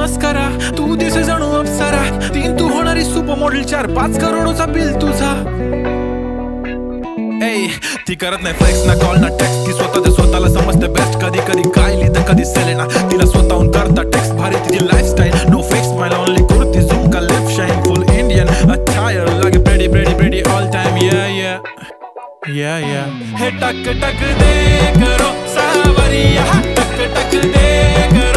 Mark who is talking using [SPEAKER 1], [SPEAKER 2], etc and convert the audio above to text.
[SPEAKER 1] Mascara, तू दिसे जणू अप्सरा. 3 तू होणारी सुपर मॉडेल, 4-5 करोडचा बिल तुझा. ती करत नाही फ्लेक्स ना कॉल ना टेक्स्ट, ती स्वतः ते स्वतःला समजते बेस्ट. कधी कधी कायली तर कधी सेलेना, तिला स्वतःहून करता टेक्स्ट. भारी तिची lifestyle, no fakes smile only kurti jhumka lip shine. Full Indian attire लागे pretty pretty pretty all time. Hey टक टक दे करो सावरिया, टक टक दे करो